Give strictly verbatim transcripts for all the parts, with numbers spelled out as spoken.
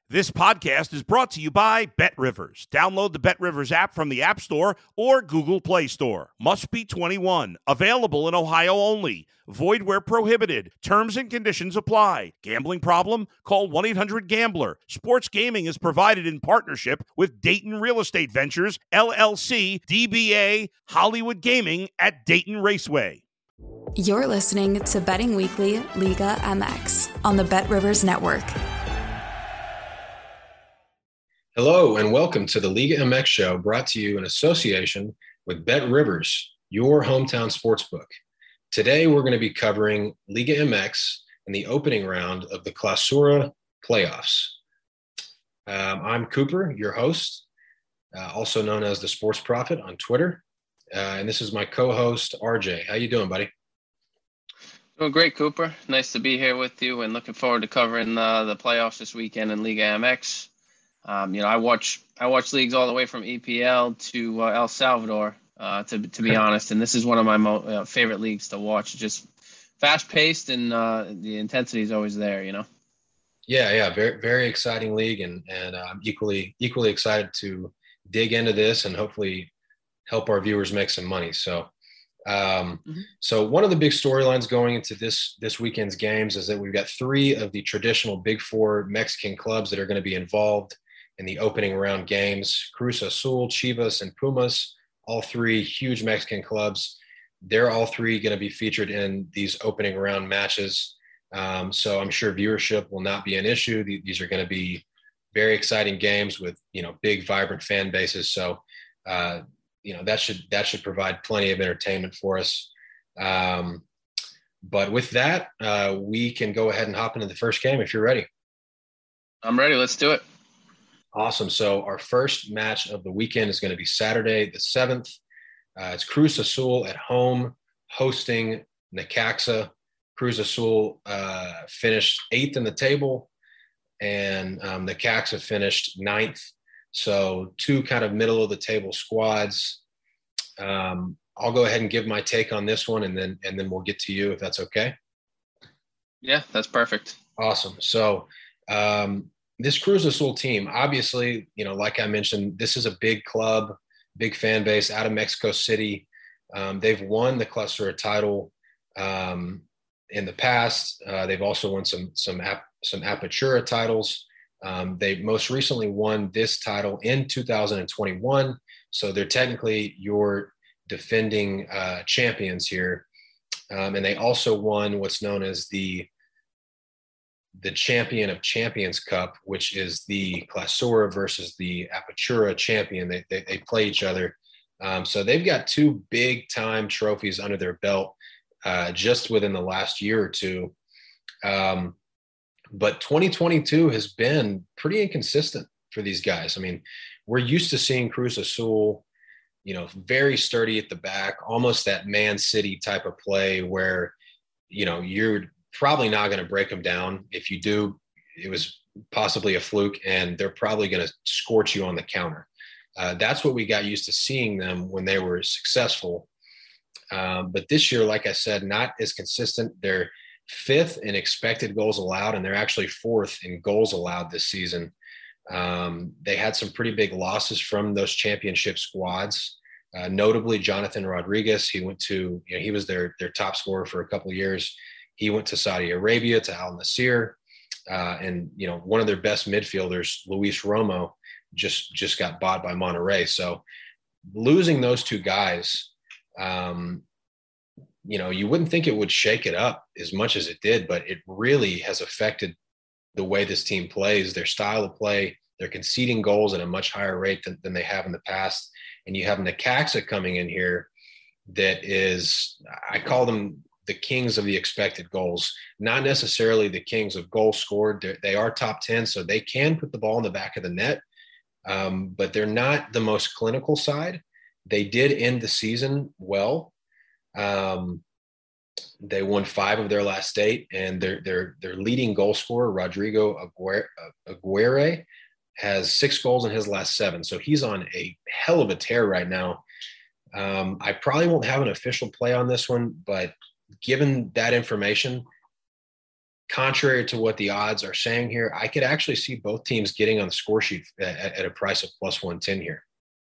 This podcast is brought to you by BetRivers. Download the BetRivers app from the App Store or Google Play Store. Must be twenty-one. Available in Ohio only. Void where prohibited. Terms and conditions apply. Gambling problem? Call one eight hundred gambler. Sports gaming is provided in partnership with Dayton Real Estate Ventures, L L C, D B A, Hollywood Gaming at Dayton Raceway. You're listening to Betting Weekly Liga M X on the BetRivers Network. Hello and welcome to the Liga M X show, brought to you in association with BetRivers, your hometown sportsbook. Today we're going to be covering Liga M X and the opening round of the Clausura playoffs. Um, I'm Cooper, your host, uh, also known as the Sports Prophet on Twitter, uh, and this is my co-host R J. How you doing, buddy? Doing great, Cooper. Nice to be here with you, and looking forward to covering uh, the playoffs this weekend in Liga M X. Um, you know, I watch I watch leagues all the way from E P L to uh, El Salvador, uh, to to be honest, and this is one of my mo- uh, favorite leagues to watch. It's just fast paced, and uh, the intensity is always there. You know. Yeah, yeah, very very exciting league, and and uh, I'm equally equally excited to dig into this and hopefully help our viewers make some money. So, um, mm-hmm. so one of the big storylines going into this this weekend's games is that we've got three of the traditional Big Four Mexican clubs that are going to be involved in the opening round games. Cruz Azul, Chivas, and Pumas, all three huge Mexican clubs. They're all three going to be featured in these opening round matches. Um, so I'm sure viewership will not be an issue. These are going to be very exciting games with, you know, big, vibrant fan bases. So, uh, you know, that should, that should provide plenty of entertainment for us. Um, but with that, uh, we can go ahead and hop into the first game if you're ready. I'm ready. Let's do it. Awesome. So our first match of the weekend is going to be Saturday the seventh. Uh, it's Cruz Azul at home hosting Necaxa. Cruz Azul uh, finished eighth in the table, and um, Necaxa finished ninth. So two kind of middle of the table squads. Um, I'll go ahead and give my take on this one, and then and then we'll get to you if that's okay. Yeah, that's perfect. Awesome. So um, this Cruz Azul team, obviously, you know, like I mentioned, this is a big club, big fan base out of Mexico City. Um, they've won the Clausura title um, in the past. Uh, they've also won some some ap- some Apertura titles. Um, they most recently won this title in two thousand twenty-one. So they're technically your defending uh, champions here. Um, and they also won what's known as the the Champion of Champions Cup, which is the Clausura versus the Apertura champion. They, they, they play each other. Um, so they've got two big time trophies under their belt uh, just within the last year or two. Um, but twenty twenty-two has been pretty inconsistent for these guys. I mean, we're used to seeing Cruz Azul, you know, very sturdy at the back, almost that Man City type of play where, you know, you're probably not going to break them down. If you do, it was possibly a fluke, and they're probably going to scorch you on the counter. Uh, that's what we got used to seeing them when they were successful. Um, but this year, like I said, not as consistent. They're fifth in expected goals allowed, and they're actually fourth in goals allowed this season. Um, they had some pretty big losses from those championship squads, uh, notably Jonathan Rodriguez. He went to, you know, he was their, their top scorer for a couple of years. He went to Saudi Arabia, to Al Nassr, uh, and, you know, one of their best midfielders, Luis Romo, just just got bought by Monterrey. So losing those two guys, um, you know, you wouldn't think it would shake it up as much as it did, but it really has affected the way this team plays, their style of play. They're conceding goals at a much higher rate than, than they have in the past. And you have Necaxa coming in here that is, I call them the kings of the expected goals, not necessarily the kings of goals scored. They're, they are top ten, so they can put the ball in the back of the net, um, but they're not the most clinical side. They did end the season well. Um, they won five of their last eight, and their their their leading goal scorer, Rodrigo Aguirre, Aguirre, has six goals in his last seven. So he's on a hell of a tear right now. Um, I probably won't have an official play on this one, but given that information, contrary to what the odds are saying here, I could actually see both teams getting on the score sheet at, at a price of plus one ten here.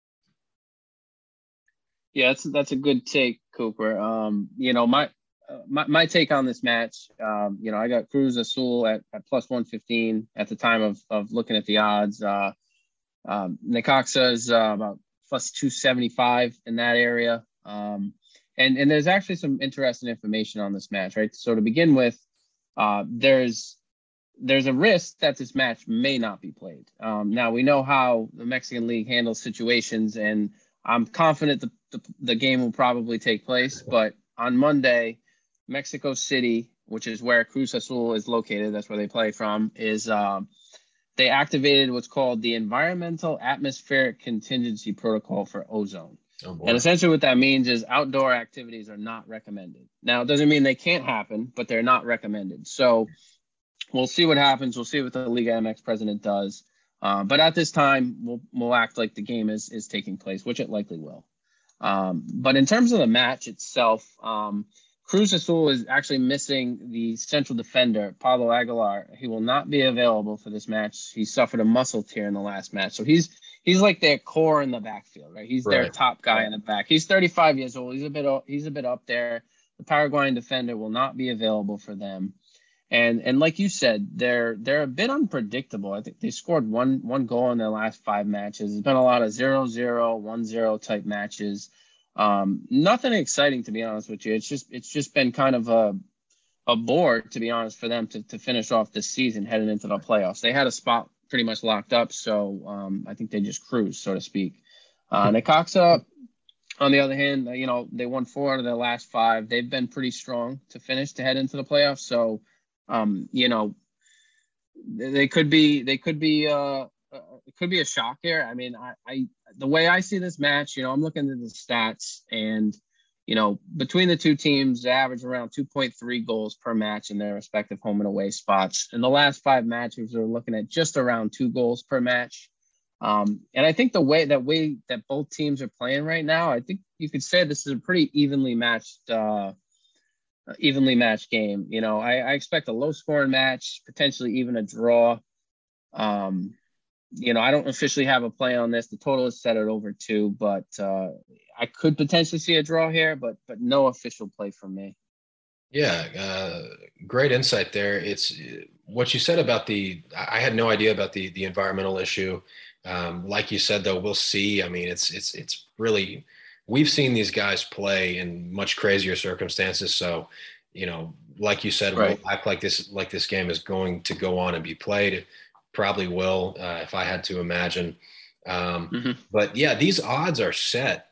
Yeah, that's that's a good take, Cooper. Um, you know, my uh, my my take on this match, um, you know, I got Cruz Azul at, at plus one fifteen at the time of of looking at the odds. Uh, um, Necaxa is uh, about plus two seventy-five in that area. Um, and and there's actually some interesting information on this match, right? So to begin with, uh, there's there's a risk that this match may not be played. Um, now we know how the Mexican League handles situations, and I'm confident the, the, the game will probably take place, but on Monday, Mexico City, which is where Cruz Azul is located, that's where they play from, is um, they activated what's called the Environmental Atmospheric Contingency Protocol for ozone. Oh, and essentially what that means is outdoor activities are not recommended. Now, it doesn't mean they can't happen, but they're not recommended. So we'll see what happens. We'll see what the Liga M X president does. Uh, but at this time, we'll we'll act like the game is is taking place, which it likely will. Um, but in terms of the match itself, um, Cruz Azul is actually missing the central defender, Pablo Aguilar. He will not be available for this match. He suffered a muscle tear in the last match. So he's he's like their core in the backfield, right? He's right. their top guy in the back. He's thirty-five years old. He's a bit he's a bit up there. The Paraguayan defender will not be available for them. And and like you said, they're they're a bit unpredictable. I think they scored one one goal in their last five matches. There's been a lot of zero zero, one zero type matches. Um, nothing exciting, to be honest with you. It's just it's just been kind of a a bore, to be honest, for them to to finish off this season heading into the playoffs. They had a spot pretty much locked up, so um, I think they just cruised, so to speak. Uh, Necaxa, on the other hand, you know, they won four out of their last five. They've been pretty strong to finish to head into the playoffs. So. Um, you know, they could be, they could be, uh, it could be a shock here. I mean, I, I, the way I see this match, you know, I'm looking at the stats and, you know, between the two teams, they average around two point three goals per match in their respective home and away spots. In the last five matches, we're looking at just around two goals per match. Um, and I think the way that way that both teams are playing right now, I think you could say this is a pretty evenly matched, uh, evenly matched game. You know, I, I expect a low scoring match, potentially even a draw. Um, you know, I don't officially have a play on this. The total is set at over two, but uh, I could potentially see a draw here, but but no official play from me. Yeah, uh, great insight there. It's what you said about the, I had no idea about the the environmental issue. Um, like you said, though, we'll see. I mean, it's it's it's really, we've seen these guys play in much crazier circumstances. So, you know, like you said, right. we'll act like this, like this game is going to go on and be played. It probably will, uh, if I had to imagine. Um, mm-hmm. But yeah, these odds are set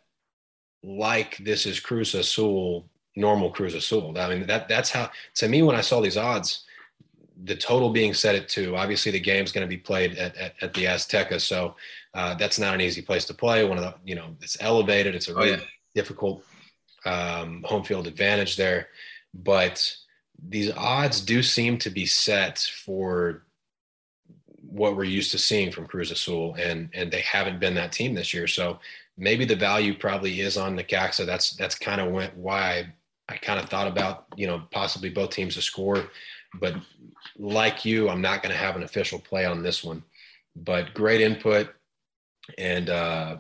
like this is Cruz Azul, normal Cruz Azul. I mean, that that's how, to me, when I saw these odds, the total being set at two, obviously the game's going to be played at, at, at the Azteca. So uh, that's not an easy place to play. One of the, you know, it's elevated. It's a really oh, yeah. difficult um, home field advantage there. But these odds do seem to be set for what we're used to seeing from Cruz Azul, and and they haven't been that team this year. So maybe the value probably is on Necaxa. That's that's kind of why I, I kind of thought about, you know, possibly both teams to score. But like you, I'm not going to have an official play on this one. But great input and uh,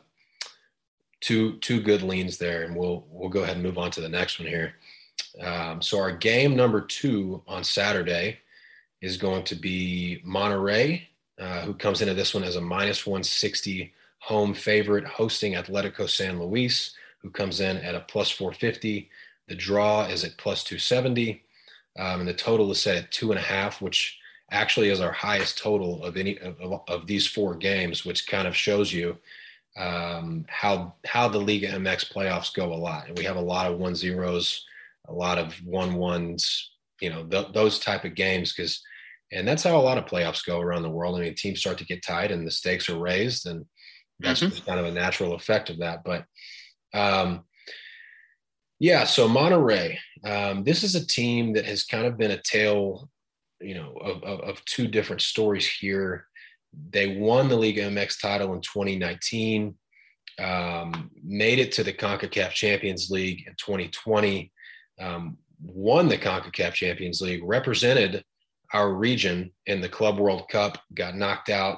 two two good leans there, and we'll we'll go ahead and move on to the next one here. Um, so our game number two on Saturday is going to be Monterrey, uh, who comes into this one as a minus one sixty home favorite, hosting Atletico San Luis, who comes in at a plus four fifty. The draw is at plus two seventy. Um, and the total is set at two and a half, which actually is our highest total of any of, of these four games, which kind of shows you um, how how the Liga M X playoffs go a lot. And we have a lot of one zeros, a lot of one ones, you know, th- those type of games, because, and that's how a lot of playoffs go around the world. I mean, teams start to get tied and the stakes are raised, and that's mm-hmm. just kind of a natural effect of that. But um, yeah, so Monterrey, um, this is a team that has kind of been a tale, you know, of, of, of two different stories here. They won the Liga M X title in twenty nineteen, um, made it to the CONCACAF Champions League in twenty twenty, um, won the CONCACAF Champions League, represented our region in the Club World Cup, got knocked out,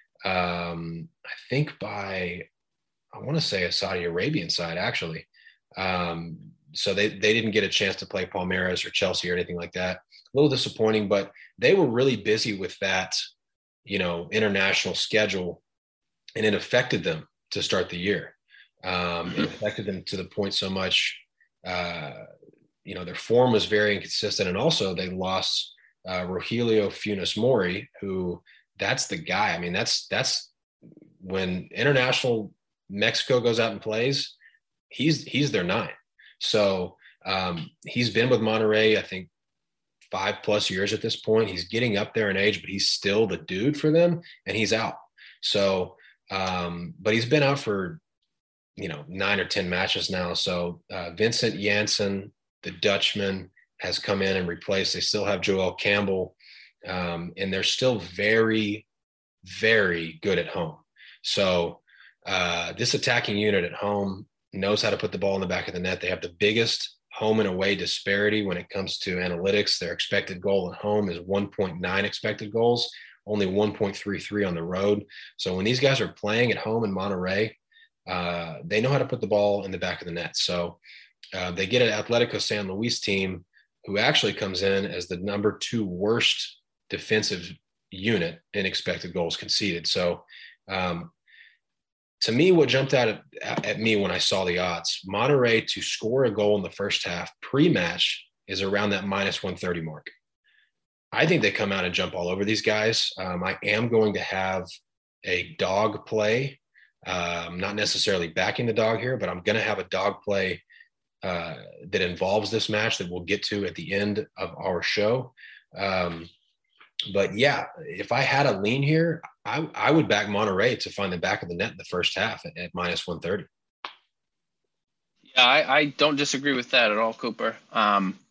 um, I think by, I want to say a Saudi Arabian side, actually. Um, so they, they didn't get a chance to play Palmeiras or Chelsea or anything like that. A little disappointing, but they were really busy with that, you know, international schedule, and it affected them to start the year. Um, it affected them to the point so much, uh, you know, their form was very inconsistent. And also they lost uh, Rogelio Funes Mori, who that's the guy. I mean, that's, that's when international Mexico goes out and plays, he's, he's their nine. So um, he's been with Monterrey, I think five plus years at this point. He's getting up there in age, but he's still the dude for them, and he's out. So, um, but he's been out for, you know, nine or ten matches now. So uh, Vincent Janssen, the Dutchman, has come in and replaced. They still have Joel Campbell, um, and they're still very, very good at home. So uh, this attacking unit at home knows how to put the ball in the back of the net. They have the biggest home and away disparity when it comes to analytics. Their expected goal at home is one point nine expected goals, only one point three three on the road. So when these guys are playing at home in Monterrey, uh, they know how to put the ball in the back of the net. So uh, they get an Atletico San Luis team who actually comes in as the number two worst defensive unit in expected goals conceded. So um, to me, what jumped out at, at me when I saw the odds, Monterrey to score a goal in the first half pre-match is around that minus one thirty mark. I think they come out and jump all over these guys. Um, I am going to have a dog play. Uh, I'm not necessarily backing the dog here, but I'm going to have a dog play uh, that involves this match that we'll get to at the end of our show. Um, But yeah, if I had a lean here, I, I would back Monterrey to find the back of the net in the first half at, at minus one thirty. Yeah, I, I don't disagree with that at all, Cooper. Um,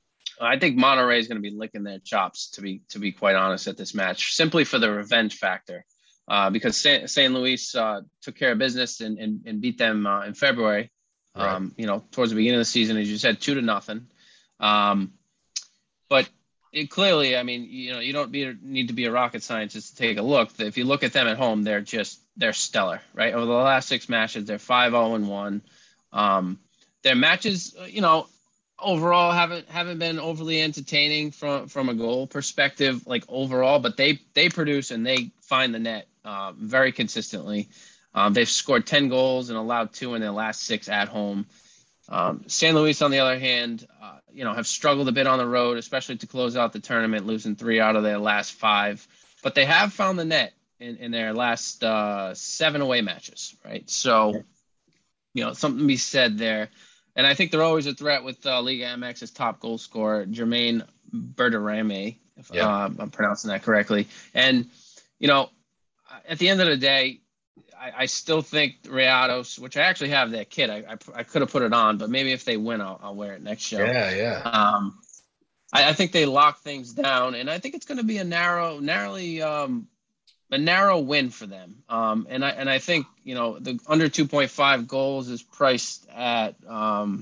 I think Monterrey is going to be licking their chops, to be to be quite honest, at this match, simply for the revenge factor. Uh, because Saint Louis uh, took care of business and, and, and beat them uh, in February. Right. Um, you know, towards the beginning of the season, as you said, two to nothing. Um, but It clearly, I mean, you know, you don't be, need to be a rocket scientist to take a look. If you look at them at home, they're just, they're stellar, right? Over the last six matches, they're five oh and one. Um, their matches, you know, overall haven't, haven't been overly entertaining from, from a goal perspective, like overall, but they, they produce and they find the net uh, very consistently. Um, they've scored ten goals and allowed two in their last six at home. Um, San Luis, on the other hand, uh, you know, have struggled a bit on the road, especially to close out the tournament, losing three out of their last five. But they have found the net in, in their last uh, seven away matches, right? So, you know, something to be said there. And I think they're always a threat with uh, Liga M X's top goal scorer, Jermaine Berterame, if Yeah. uh, I'm pronouncing that correctly. And, you know, at the end of the day, I, I still think Rayados, which I actually have that kit. I, I, I could have put it on, but maybe if they win, I'll, I'll wear it next show. Yeah, yeah. Um, I, I think they lock things down, and I think it's going to be a narrow, narrowly, um, a narrow win for them. Um, and I and I think you know the under two point five goals is priced at um,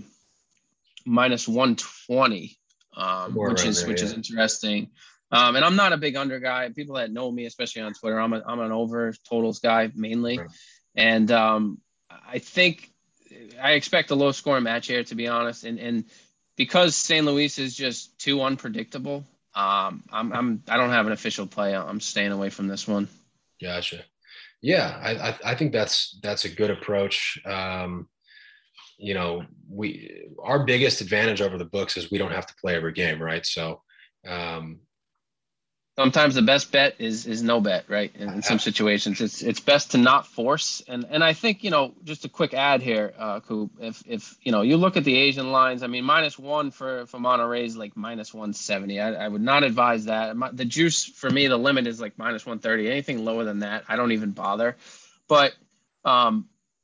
minus one twenty, um, which is there, which yeah. is interesting. Um, and I'm not a big under guy. People that know me, especially on Twitter, I'm a, I'm an over totals guy mainly. Right. And um, I think I expect a low scoring match here, to be honest. And, and because Saint Louis is just too unpredictable, um, I'm, I'm, I don't have an official play. I'm staying away from this one. Gotcha. Yeah. I, I, I think that's, that's a good approach. Um, you know, we, our biggest advantage over the books is we don't have to play every game. Right. So, um, sometimes the best bet is is no bet, right? In, in some situations, it's it's best to not force. And and I think, you know, just a quick ad here, uh, Coop. If if you know you look at the Asian lines, I mean, minus one for for Monterrey is like minus one seventy. I, I would not advise that. My, the juice for me, the limit is like minus one thirty. Anything lower than that, I don't even bother. But um,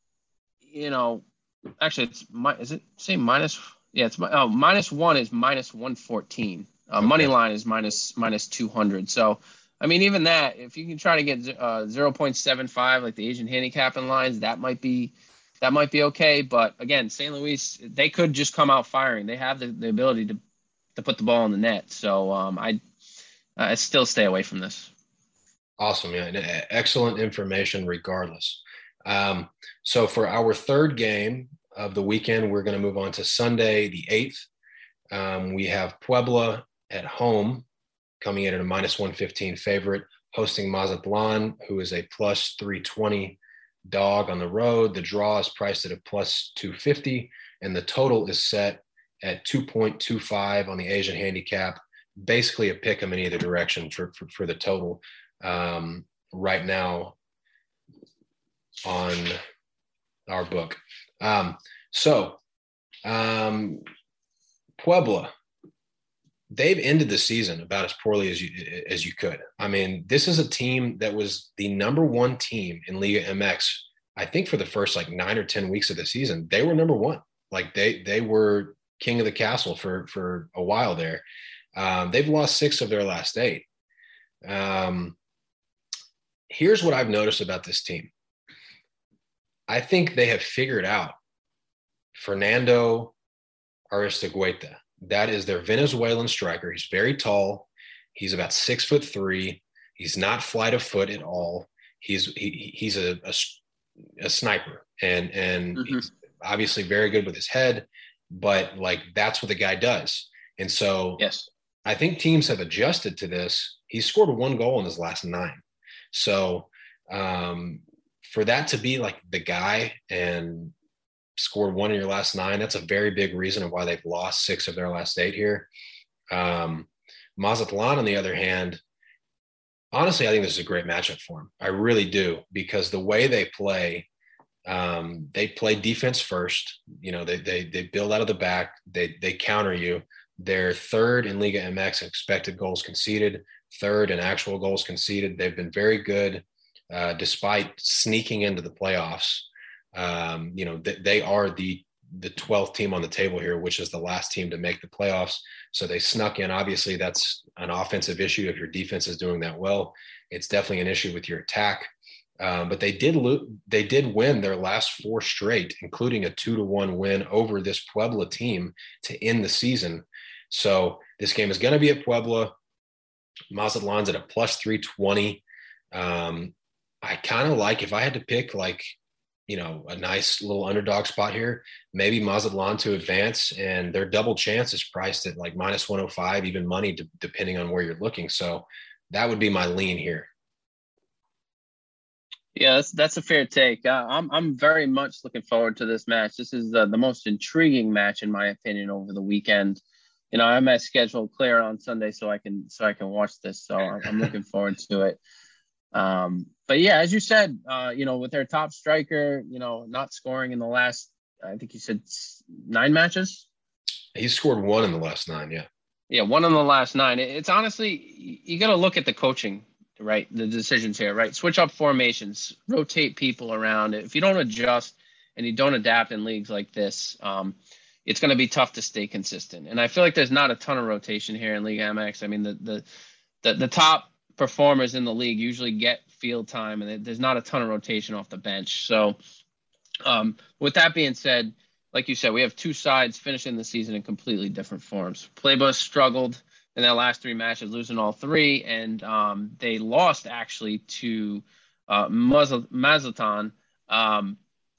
you know, actually, it's my is it say minus? Yeah, it's my oh minus one is minus one fourteen. Uh, Okay. Money line is minus minus two hundred. So, I mean, even that, if you can try to get uh, zero point seven five, like the Asian handicapping lines, that might be that might be okay. But again, Saint Louis, they could just come out firing. They have the, the ability to to put the ball in the net. So, um, I I still stay away from this. Awesome. Yeah. And excellent information regardless. Um, so for our third game of the weekend, we're going to move on to Sunday, the eighth. Um, we have Puebla at home coming in at a minus one fifteen favorite, hosting Mazatlan, who is a plus three twenty dog on the road. The draw is priced at a plus two fifty, and the total is set at two point two five on the Asian handicap. Basically a pick 'em in either direction for, for, for the total um, right now on our book. Um, so um, Puebla, they've ended the season about as poorly as you as you could. I mean, this is a team that was the number one team in Liga M X, I think, for the first like nine or ten weeks of the season. They were number one. Like they they were king of the castle for for a while there. Um, they've lost six of their last eight. Um, here's what I've noticed about this team. I think they have figured out Fernando Aristeguieta. That is their Venezuelan striker. He's very tall. He's about six foot three. He's not flight of foot at all. He's he, he's a, a, a sniper, and and mm-hmm. he's obviously very good with his head. But like that's what the guy does. And so yes, I think teams have adjusted to this. He's scored one goal in his last nine. So um, for that to be like the guy and scored one in your last nine, that's a very big reason of why they've lost six of their last eight here. Um, Mazatlan, on the other hand, honestly, I think this is a great matchup for him. I really do, because the way they play, um, they play defense first. You know, they they they build out of the back. They they counter you. They're third in Liga M X expected goals conceded, third in actual goals conceded. They've been very good uh, despite sneaking into the playoffs. Um, you know, th- they are the the twelfth team on the table here, which is the last team to make the playoffs. So they snuck in. Obviously, that's an offensive issue. If your defense is doing that well, it's definitely an issue with your attack. Um, but they did lo- they did win their last four straight, including a two to one win over this Puebla team to end the season. So this game is going to be at Puebla. Mazatlan's at a plus three twenty. Um, I kind of like, if I had to pick like, you know, a nice little underdog spot here, maybe Mazatlan to advance, and their double chance is priced at like minus one oh five, even money, d- depending on where you're looking. So that would be my lean here. Yeah, that's that's a fair take. Uh, I'm I'm very much looking forward to this match. This is uh, the most intriguing match, in my opinion, over the weekend. You know, I'm at schedule clear on Sunday, so I can so I can watch this. So I'm, I'm looking forward to it. Um, but yeah, as you said, uh, you know, with their top striker, you know, not scoring in the last, I think you said nine matches. He's scored one in the last nine. Yeah. Yeah. One in the last nine. It's honestly, you got to look at the coaching, right? The decisions here, right? Switch up formations, rotate people around. If you don't adjust and you don't adapt in leagues like this, um, it's going to be tough to stay consistent. And I feel like there's not a ton of rotation here in Liga M X. I mean, the, the, the, the top performers in the league usually get field time, and there's not a ton of rotation off the bench. So um, with that being said, like you said, we have two sides finishing the season in completely different forms. Puebla struggled in their last three matches, losing all three, and um, they lost actually to uh, Mazatlan um,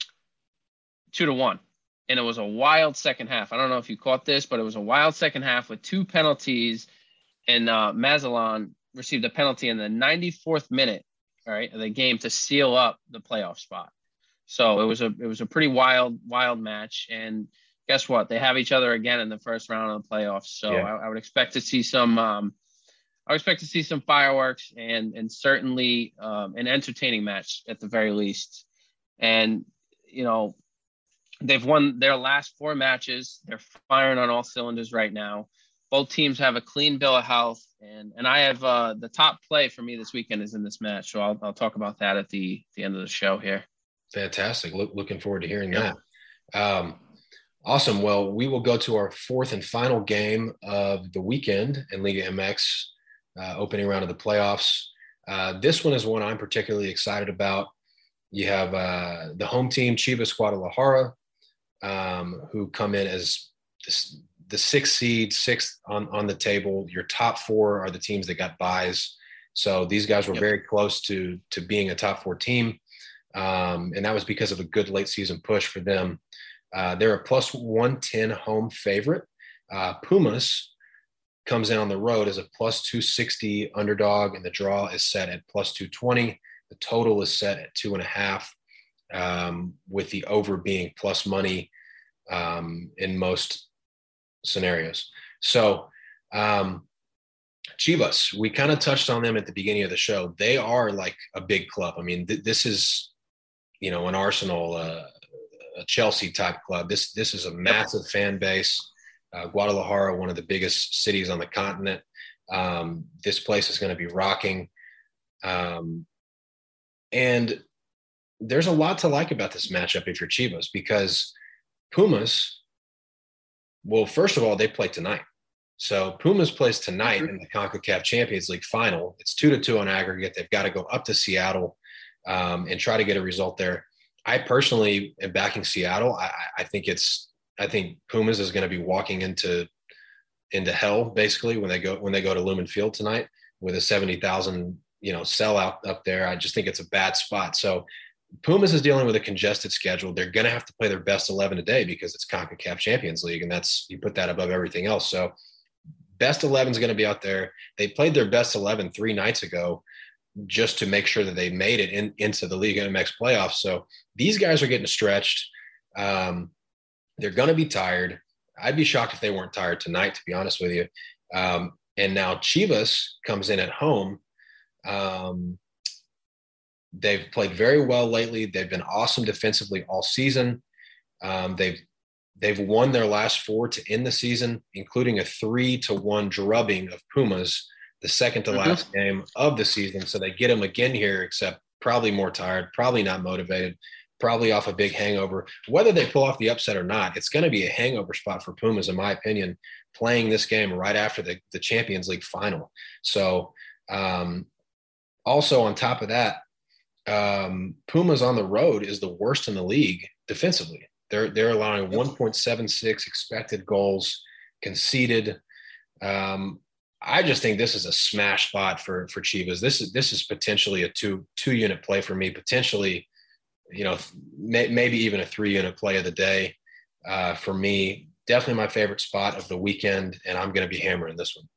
two to one. And it was a wild second half. I don't know if you caught this, but it was a wild second half with two penalties, and uh, Mazatlan received a penalty in the ninety-fourth minute, all right, of the game to seal up the playoff spot. So it was a it was a pretty wild, wild match. And guess what? They have each other again in the first round of the playoffs. So yeah. I, I would expect to see some um, I would expect to see some fireworks and and certainly um, an entertaining match at the very least. And you know, they've won their last four matches. They're firing on all cylinders right now. Both teams have a clean bill of health, and and I have uh, the top play for me this weekend is in this match. So I'll I'll talk about that at the the end of the show here. Fantastic. Look, looking forward to hearing yeah. that. Um, awesome. Well, we will go to our fourth and final game of the weekend in Liga M X, uh, opening round of the playoffs. Uh, this one is one I'm particularly excited about. You have uh, the home team, Chivas Guadalajara, um, who come in as this, the sixth seed, sixth on, on the table. Your top four are the teams that got buys. So these guys were yep. very close to, to being a top four team. Um, and that was because of a good late season push for them. Uh, they're a plus one ten home favorite. Uh, Pumas comes in on the road as a plus two sixty underdog, and the draw is set at plus two twenty. The total is set at two and a half, um, with the over being plus money um, in most scenarios. So um, Chivas, we kind of touched on them at the beginning of the show. They are like a big club. I mean, th- this is, you know, an Arsenal, uh, a Chelsea type club. This, this is a massive fan base. Uh, Guadalajara, one of the biggest cities on the continent. Um, this place is going to be rocking. Um, and there's a lot to like about this matchup if you're Chivas, because Pumas, well, first of all, they play tonight. So Pumas plays tonight mm-hmm. in the CONCACAF Champions League final. It's two to two on aggregate. They've got to go up to Seattle um, and try to get a result there. I personally am backing Seattle. I, I think it's, I think Pumas is going to be walking into, into hell basically when they go, when they go to Lumen Field tonight with a seventy thousand, you know, sellout up there. I just think it's a bad spot. So Pumas is dealing with a congested schedule. They're going to have to play their best eleven a day because it's CONCACAF Champions League, and that's, you put that above everything else. So best eleven is going to be out there. They played their best eleven three nights ago just to make sure that they made it in, into the Liga M X playoffs. So these guys are getting stretched. Um, they're going to be tired. I'd be shocked if they weren't tired tonight, to be honest with you. Um, and now Chivas comes in at home. Um, they've played very well lately. They've been awesome defensively all season. Um, they've they've won their last four to end the season, including a three to one drubbing of Pumas, the second to mm-hmm. last game of the season. So they get them again here, except probably more tired, probably not motivated, probably off a big hangover. Whether they pull off the upset or not, it's going to be a hangover spot for Pumas, in my opinion, playing this game right after the, the Champions League final. So um, also on top of that, um, Pumas on the road is the worst in the league defensively. They're, they're allowing one point seven six expected goals conceded. Um, I just think this is a smash spot for, for Chivas. This is, this is potentially a two, two unit play for me, potentially, you know, may, maybe even a three unit play of the day uh, for me. Definitely my favorite spot of the weekend, and I'm going to be hammering this one.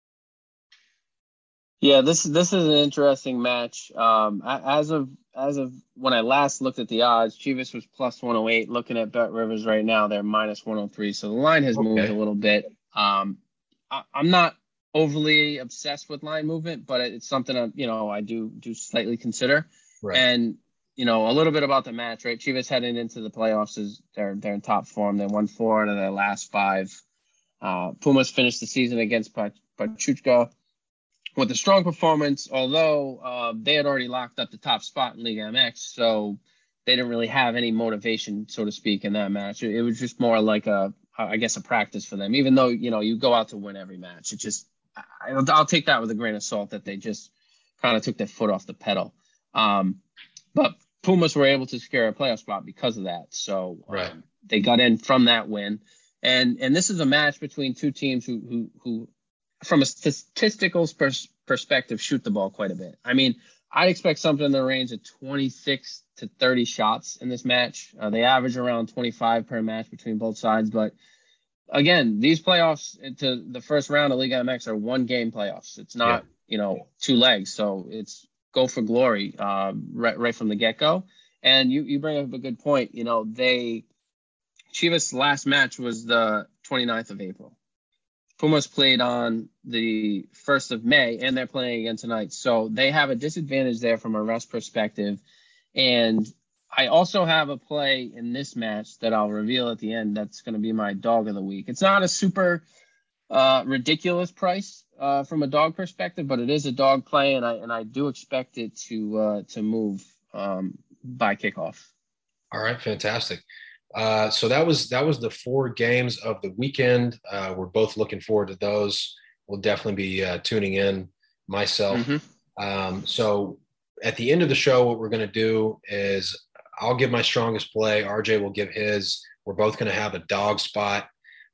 Yeah, this this is an interesting match. Um, as of as of when I last looked at the odds, Chivas was plus one oh eight. Looking at Bet Rivers right now, they're minus one oh three. So the line has okay. moved a little bit. Um, I, I'm not overly obsessed with line movement, but it's something that, you know, I do do slightly consider. Right. And you know, a little bit about the match, right? Chivas heading into the playoffs is they're they're in top form. They won four out of their last five. Uh, Pumas finished the season against Pachuca with a strong performance, although uh, they had already locked up the top spot in Liga M X, so they didn't really have any motivation, so to speak, in that match. It was just more like a, I guess, a practice for them. Even though, you know, you go out to win every match, it just, I, I'll take that with a grain of salt that they just kind of took their foot off the pedal. Um, but Pumas were able to secure a playoff spot because of that. So um, right. they got in from that win, and and this is a match between two teams who who who. From a statistical pers- perspective, shoot the ball quite a bit. I mean, I'd expect something in the range of twenty-six to thirty shots in this match. Uh, they average around twenty-five per match between both sides. But again, these playoffs into the first round of Liga M X are one game playoffs. It's not, yeah. you know, two legs. So it's go for glory uh, right, right from the get-go. And you, you bring up a good point. You know, they Chivas' last match was the twenty-ninth of April. Pumas played on the first of May, and they're playing again tonight. So they have a disadvantage there from a rest perspective. And I also have a play in this match that I'll reveal at the end. That's going to be my dog of the week. It's not a super uh, ridiculous price uh, from a dog perspective, but it is a dog play, and I and I do expect it to uh, to move um, by kickoff. All right, fantastic. Uh, so that was that was the four games of the weekend. Uh, we're both looking forward to those. We'll definitely be uh, tuning in myself. Mm-hmm. Um, so at the end of the show, what we're going to do is I'll give my strongest play. R J will give his. We're both going to have a dog spot.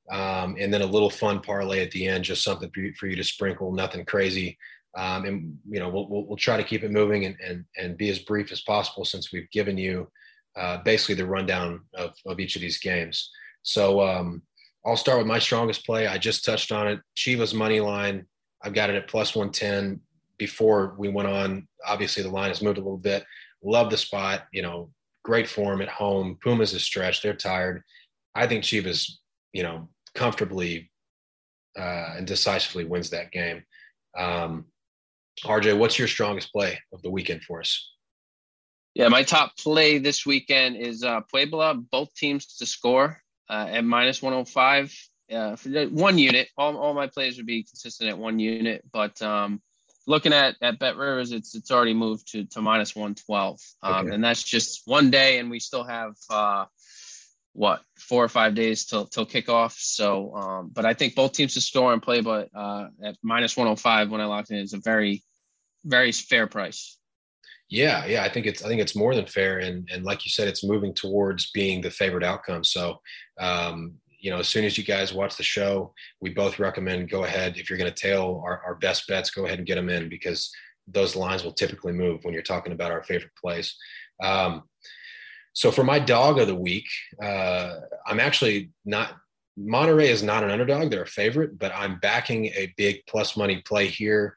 Um, and then a little fun parlay at the end, just something for you, for you to sprinkle, nothing crazy. Um, and, you know, we'll, we'll, we'll try to keep it moving and, and, and be as brief as possible since we've given you uh, basically the rundown of, of each of these games. So um, I'll start with my strongest play. I just touched on it. Chivas money line. I've got it at plus one ten. Before we went on, obviously the line has moved a little bit. Love the spot, you know, great form at home. Pumas is stretched. They're tired. I think Chivas, you know, comfortably uh, and decisively wins that game. Um, R J, what's your strongest play of the weekend for us? Yeah, my top play this weekend is uh, Puebla, both teams to score uh, at minus one oh five. Uh, for one unit. All, all my plays would be consistent at one unit, but um, looking at at Bet Rivers, it's it's already moved to to minus one twelve, um, okay. And that's just one day, and we still have uh, what four or five days till till kickoff. So, um, but I think both teams to score and play, but uh, at minus one oh five when I locked in, is a very very fair price. Yeah, yeah, I think it's I think it's more than fair, and and like you said, it's moving towards being the favorite outcome. So. Um, You know, as soon as you guys watch the show, we both recommend go ahead. If you're going to tail our, our best bets, go ahead and get them in because those lines will typically move when you're talking about our favorite plays. Um, so for my dog of the week, uh, I'm actually not – Monterrey is not an underdog. They're a favorite, but I'm backing a big plus money play here.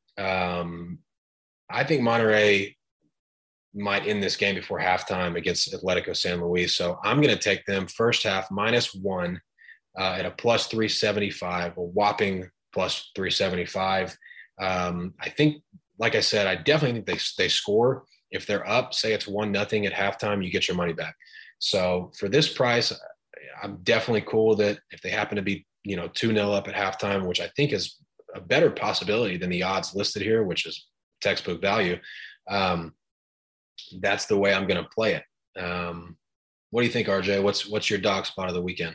Um, I think Monterrey might end this game before halftime against Atletico San Luis. So I'm going to take them first half minus one uh, at a plus three seventy-five, a whopping plus three seventy-five. Um, I think, like I said, I definitely think they they score. If they're up, say it's one nothing at halftime, you get your money back. So for this price, I'm definitely cool with it. If they happen to be, you know, two nil up at halftime, which I think is a better possibility than the odds listed here, which is textbook value. Um, that's the way I'm going to play it. Um, what do you think, R J? What's what's your dog spot of the weekend?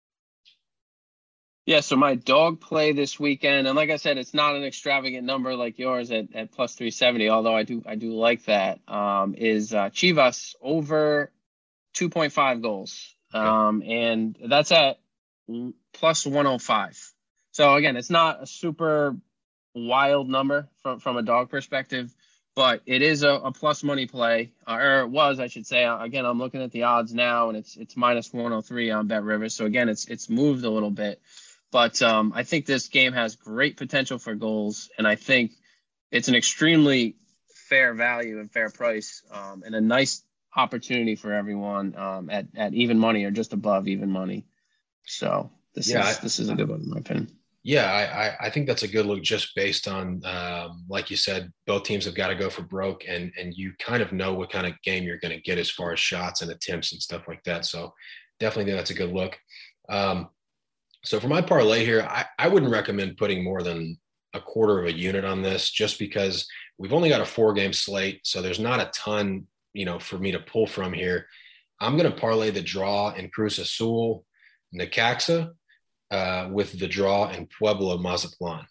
Yeah, so my dog play this weekend, and like I said, it's not an extravagant number like yours at, at plus three seventy, although I do I do like that, um, is uh, Chivas over two point five goals. Um, okay. And that's at plus one oh five. So, again, it's not a super wild number from, from a dog perspective, but it is a, a plus money play, uh, or it was, I should say. Again, I'm looking at the odds now, and it's it's minus one oh three on Bet Rivers. So, again, it's it's moved a little bit. But um, I think this game has great potential for goals, and I think it's an extremely fair value and fair price, um, and a nice opportunity for everyone um, at, at even money or just above even money. So this yeah, is I, this is a good one in my opinion. Yeah, I, I think that's a good look just based on, um, like you said, both teams have got to go for broke, and and you kind of know what kind of game you're going to get as far as shots and attempts and stuff like that. So definitely think that's a good look. Um, so for my parlay here, I, I wouldn't recommend putting more than a quarter of a unit on this just because we've only got a four-game slate, so there's not a ton, you know, for me to pull from here. I'm going to parlay the draw in Cruz Azul, Necaxa, uh, with the draw in Puebla, Mazatlan.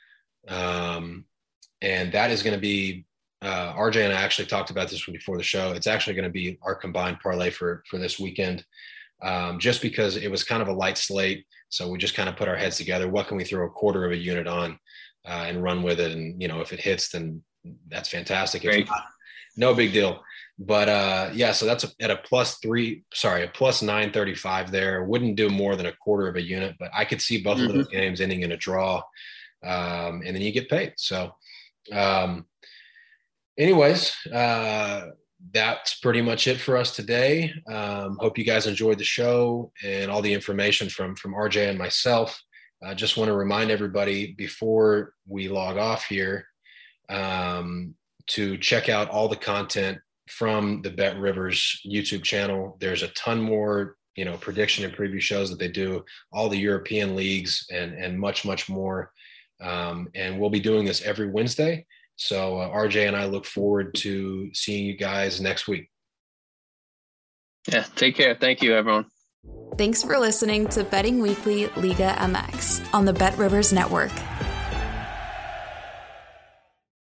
Um, and that is going to be, uh, R J and I actually talked about this one before the show. It's actually going to be our combined parlay for, for this weekend, um, just because it was kind of a light slate. So we just kind of put our heads together. What can we throw a quarter of a unit on uh, and run with it? And, you know, if it hits, then that's fantastic. If not, no big deal. But uh, yeah, so that's a, at a plus three, sorry, a plus nine thirty-five there. Wouldn't do more than a quarter of a unit, but I could see both mm-hmm. of those games ending in a draw, um, and then you get paid. So um, anyways, uh, that's pretty much it for us today. Um, hope you guys enjoyed the show and all the information from, from R J and myself. I just want to remind everybody before we log off here um, to check out all the content from the Bet Rivers YouTube channel. There's a ton more, you know, prediction and preview shows that they do, all the European leagues and, and much, much more. Um, and we'll be doing this every Wednesday. So uh, R J and I look forward to seeing you guys next week. Yeah, take care. Thank you, everyone. Thanks for listening to Betting Weekly Liga M X on the Bet Rivers Network.